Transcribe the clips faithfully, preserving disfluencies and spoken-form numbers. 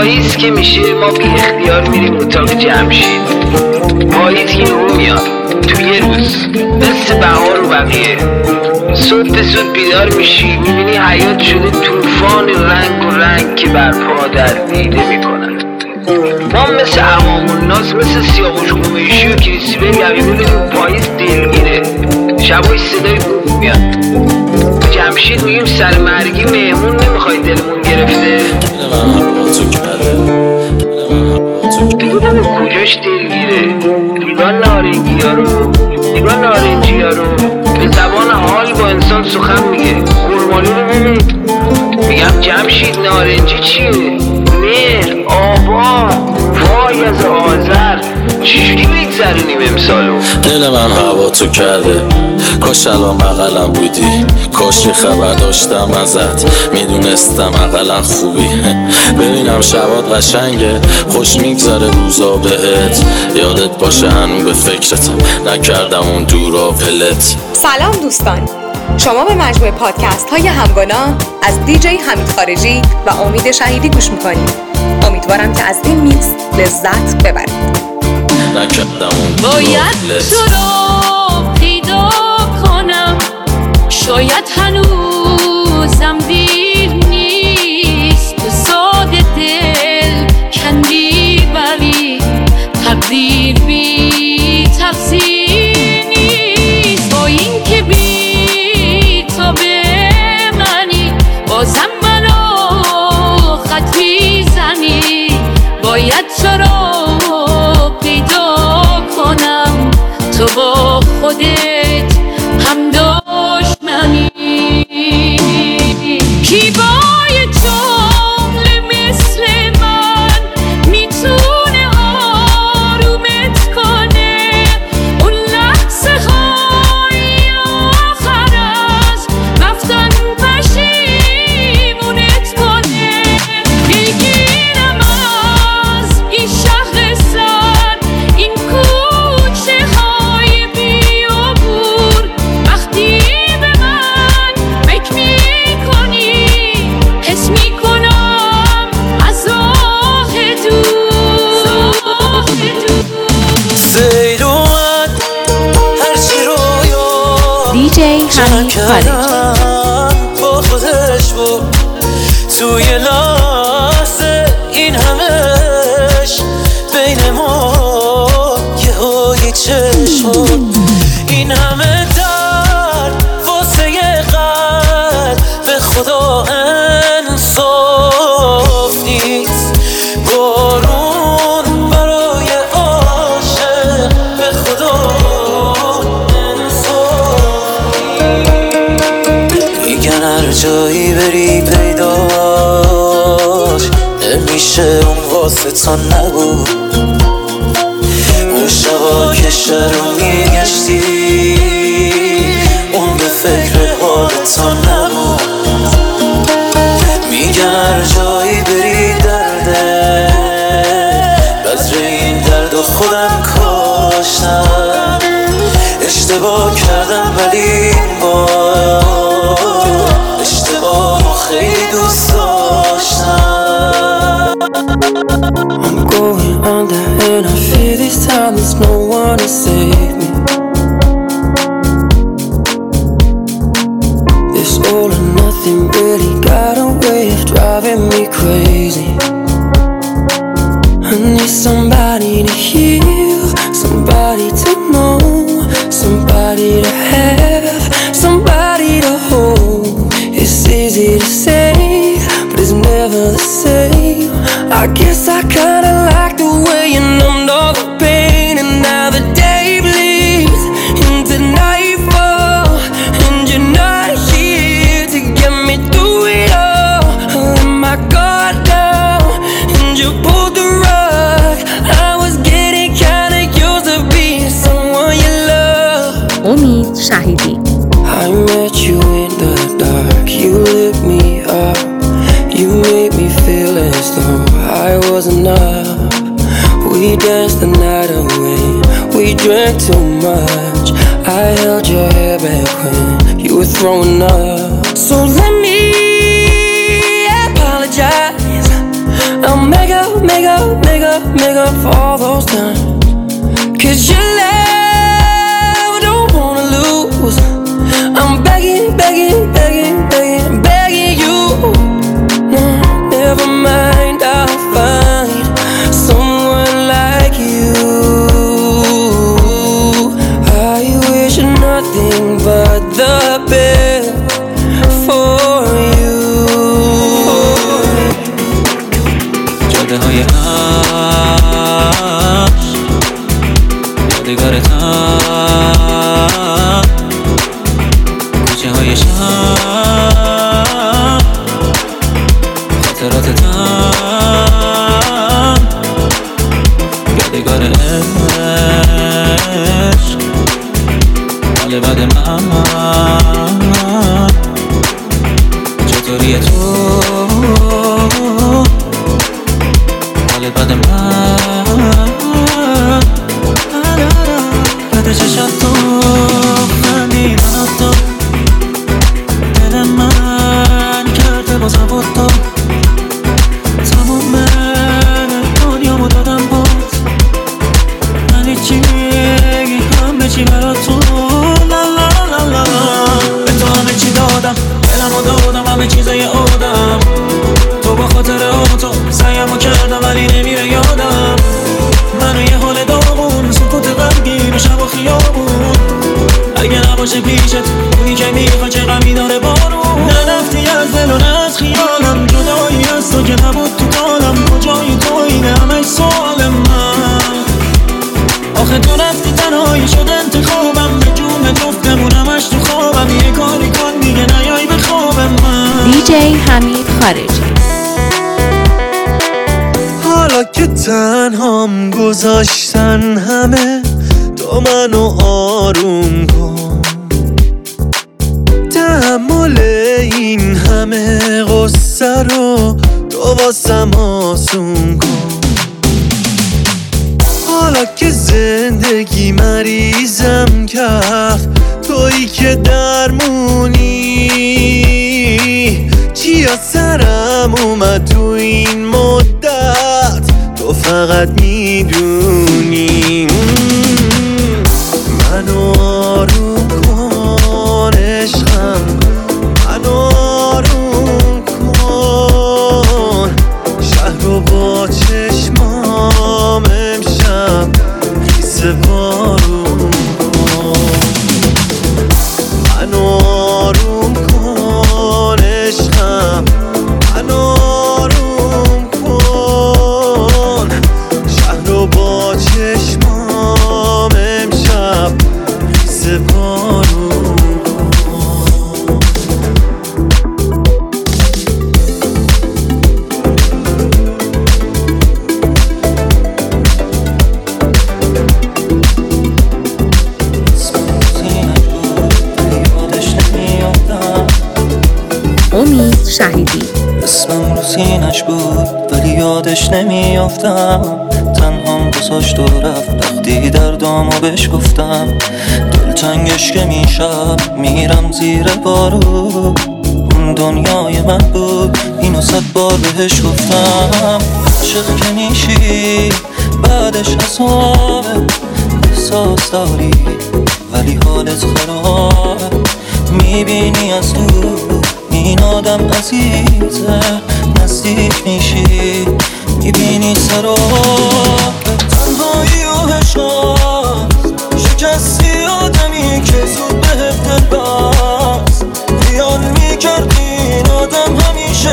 پاییز که میشه ما بی اختیار میریم اتاق جمشید. پاییز که رو میاد تو یه روز مثل بهار و بقیه. صبح به صبح بیدار میشی میبینی حیات شده طوفان رنگ و رنگ که برپا در دیده میکنن. ما مثل عوام الناس مثل سیاوش قمیشی و کریسیبل یقی ببینیم پاییز دلگیره. شبای صدای بوم میاد. جمشید میگیم سر مرگی مهمون نمیخوای دلمون گرفته. دیگه کجاش دلگیره. دیگان نارنگی ها رو دیگان نارنجی ها رو به زبان حال با انسان سخن میگه. قرمانی رو ببین میگم جمشید نارنجی چیه؟ مهر آبا وای از آذر چجوری بگذرونیم امسالو. دل من هوا تو کرده کاش الان بغلم بودی. کاش خبر داشتم ازت میدونستم اقلا خوبی. ببینم شبات قشنگه خوش میگذره روزا بهت. یادت باشه هنو به فکرتم نکردم اون دورا ولت. سلام دوستان، شما به مجموعه پادکست های همگانا از دی جی حمید خارجی و امید شهیدی گوش میکنید. امیدوارم که از این میکس لذت ببرید. باید تو رو پیدا کنم، شاید هنوزم دیر نیست. تو ساده دل کندی ولی تقدیر بی تقصیر نیست. با این که بی تو به منی بازم منو خط میزنی. باید تو رو پیدا کنم، تو با خودت هم دشمنی. کی با یه جمله مثل من میتونه آرومت کنه؟ اون لحظه های آخر از رفتن پشیمونت کنه. بگیرم از این شهر سر این کوچه های بیابور. وقتی به من فکر میکنی حس میکنم از راه دور. سیل اومد هرچی رویا دی جی حمید خارجی با خودش بود توی لحظه این همش بین ما یه های چشم. این همه درد واسه یه قلب به خدا انصاف نیست. بارون برای عاشق به خدا انصاف نیست. میگن هر جایی بری پیداش نمیشه اون واسه تا نبود. اون شبا که شهر رو میگشتی اون به فکر حالت تا نبود. میگن هر جایی بری درده بذر این درد و خودم کاشتم. اشتباه کردم ولی این بار اشتباه خیلی دوست داشتم. I'm going under and I feel this time there's no one to save me. This all or nothing really got a way of driving me crazy. I need somebody to heal, somebody to know, somebody to have, somebody to hold. It's easy to say, but it's never the same. I guess I kinda like the way you numbed all the pain. And now the day bleeds into nightfall, and you're not here to get me through it all. I let my guard down, and you pulled the rug. I was getting kinda used to being someone you love. امید شهیدی. I met you in the dark, you lit me up. You made me feel as though I was enough. We danced the night away, we drank too much. I held your hair back when you were throwing up. So let me apologize, I'll make up, make up, make up, make up for all those times. Cause your love I don't wanna lose. I'm begging, begging, begging, begging, begging you. No, never mind, I'll find someone like you. I wish nothing but the best for you. جاده های عشق یادگارتم، کوچه های شهر خاطراتتم، یادگار عشق حال بد من چطوریه تو حال بد من بده چشم تو خندیدن تو دل من کرده بازم بود تو تموم دنیامو دادم بود من هیچی همه چی برا تو لا لا لا لا به تو همه چی دادم دلمو دادم همه چیزای آدم تو با خاطر تو سعیمو کردم ولی نمیره یادم منو یه حال داغون سکوت غمگین و شب و خیابون اگه نباشه پیشت اونی که میخوا چه غمی داره بارون نرفتی از دل و نه از خیالم جدایی از تو که نبود تو دالم کجایی تو اینه همه سوال من آخه تو رفتی تنهایی شد انتخابم به جون جفتمون همش تو خوابم یه کاری کن دیگه نیای به خواب من دیجی حمید خارجی. حالا که تنهام گذاشتن همه تو منو آروم کن تحمل این همه غصه رو تو واسم آسون کن حالا که زندگی مریضم کرد تویی که درمونی چیا سرم اومد تو این مدت تو فقط میدونی منو آروم کن عشقم منو آروم کن شهر رو با چشمام امشب خیس بارون کن منو آروم کن عشقم منو آروم کن شهر رو با چشمام امشب خیس بارون امید شهیدی. اسمم رو سینش بود ولی یادش نمیافتم تنهام گذاشت و رفت وقتی دردامو بهش گفتم دلتنگش که میشم میرم زیر بارو اون دنیای من بود اینو صد بار بهش گفتم عاشق که میشی بعدش عذابه احساس داری ولی حالت خرابه میبینی از دور این آدم عزیزه نزدیک میشی میبینی سراب تنهایی و حشاست شکستی آدمی که زود به دل بست خیال میکرد این آدم همیشه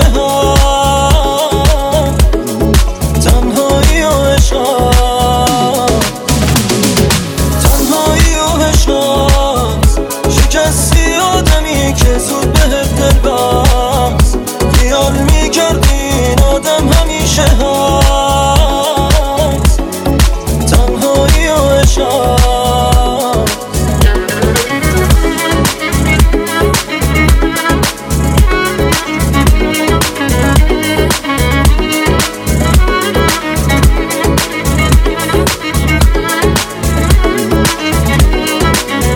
هست تنهایی و حشاست تنهایی و حشاست شکستی آدمی که زود به دل بست خیال میکرد این آدم همیشه هست تنهایی و حشاست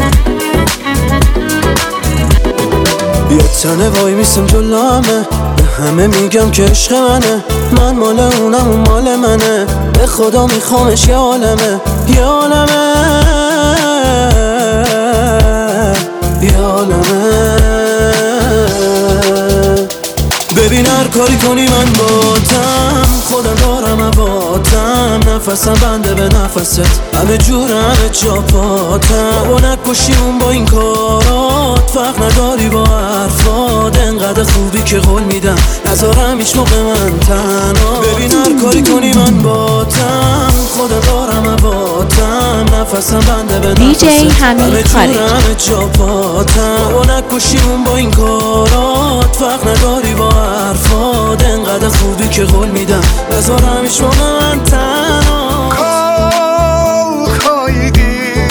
یه تنه وای میسم جلامه همه میگم که عشق منه، من مال اونم اون مال منه، به خدا میخوامش یه عالمه یه عالمه یه عالمه. ببین هر کاری کنی من باتم، خودم دارم عباتم، نفسم بنده به نفست، همه جور همه جا پاتم. بابا نکشیمون با این کارات، فرق نداری با حرفات، انقدر خوبی که قول میدم نذارم هیچ موقع من تنها. ببین هر کاری کنی من باتم، خودم دارم عباتم، نفسم بنده به نفست، همه جور همه جا پاتم. بابا نکشیمون با این کارات، فرق نداری با حرفات، انقدر خوبی که قول میدم نذارم هیچ موقع من تنها. Kalkaydı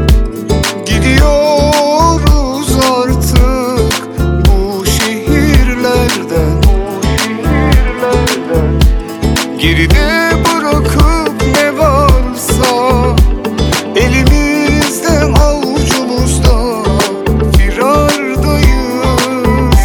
gidiyoruz artık bu şehirlerden, geride bırakıp ne varsa elimizde avucumuzda firardayız.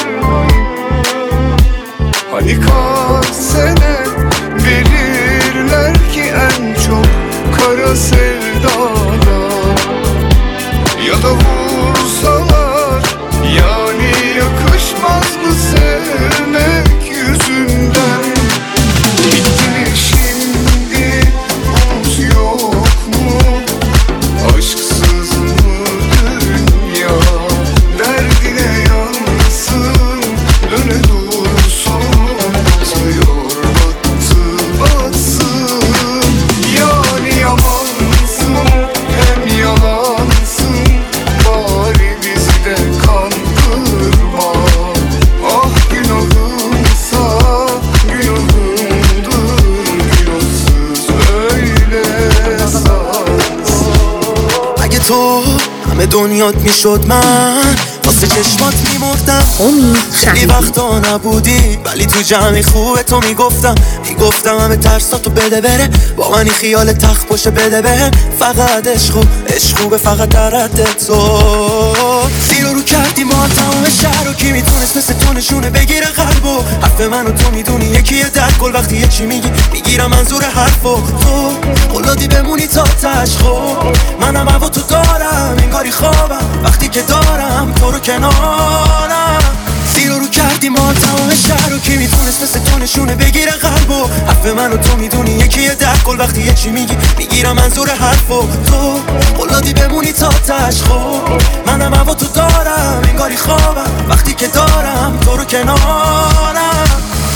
Hani kaç sene verirler ki en çok kara sevdana, ya da vursalar yani yakışmaz mı sevmek yüzünden. Bitti mi şimdi umut yok mu, aşksız mı dünya, derdine yansın döne dursun, batıyor battı batsın. Yani yamansın hem yalansın, bari bizi de kandırma. Ah günahımsa günahımdır, günahsız öyle sansın. اگه تو همه دنیات میشد من واسه چشمات میمردم. خیلی وقتا نبودی ولی تو جمعی خوبه تو میگفتم میگفتم همه ترساتو بده بره، با منی خیال تخت باشه بده بهم، فقط عشقو عشقو فقط در رد تو. زیر رو کردی ما تمام شهر رو، کی میتونست مثل تو نشونه بگیره قلبو. حرف منو تو میدونی یکیه در کل، وقتی یه چی میگی میگیرم منظور حرفو. تو قلادی بمونی تا تشخو، منم هوا تو دارم انگاری خوابم وقتی که دارم تو رو کنارم. زیر رو کردی ما تمام شهر رو، کی میتونست مثل تو نشونه بگیره قلبو. حرف منو تو میدونی یکیه در کل، وقتی یه چی میگی میگیرم منظور حرفو. تو قلادی بمونی تا تشخو، منم هوا تو دارم انگاری خوابم وقتی که دارم تو رو کنارم.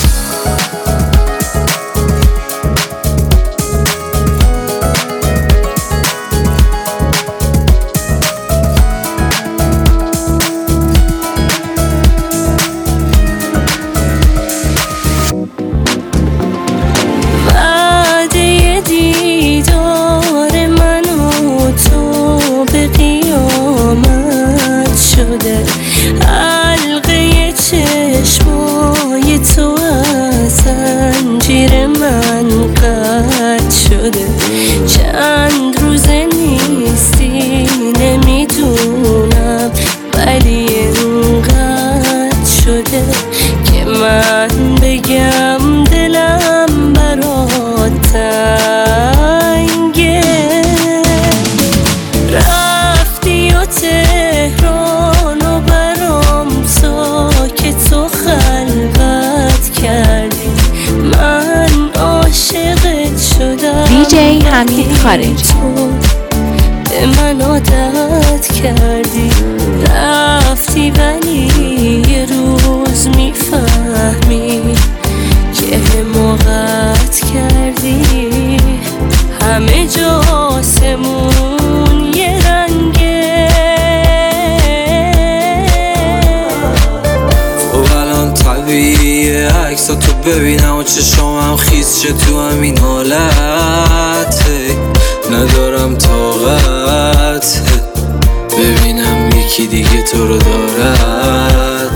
حلقه چشمای تو از زنجیر من قطع شده، چند روزه نیستی نمیدونم ولی اینقدر شده که من بگم دلم برات تنگه. رفتی و تهران و برام ساکت و خلوت کردی، من عاشقت شدم. دیجی حمید خارجی به من عادت کردی، رفتی ولی یه روز میفهمی که حماقت کردی. همه جا آسمون یه رنگه. خب الان طبیعیه عکسا تو ببینم و چشامم خیز شه تو همین حالت، ندارم طاقت ببینم یکی دیگه تو رو دارد.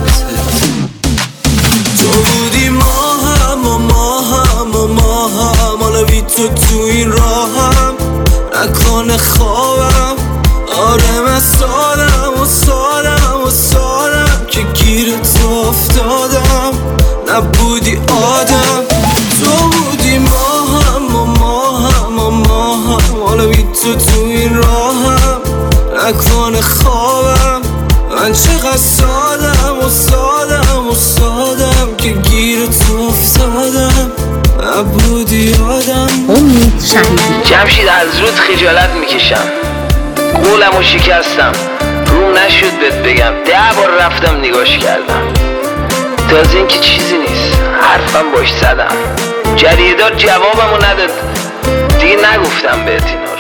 تو بودی ما هم و ما هم و ما هم، حالا بی تو تو این راهم نکنه خوابم. آره من سالم و سالم و سالم که گیر تو افتادم. نبودی آدم. تو بودی ما هم و ما هم و ما هم، حالا بی تو تو این راهم نکنه خوابم. من چقدر سادم و سادم و سادم که گیر تو افتادم، نبودی آدم. امید شهیدی. جمشید از رود خجالت میکشم، قولمو شکستم، روم نشد بهت بگم، ده بار رفتم نگاش کردم، تازه این که چیزی نیست، حرفم باش زدم، جریدار جوابمو نداد، دیگه نگفتم بهت اینا.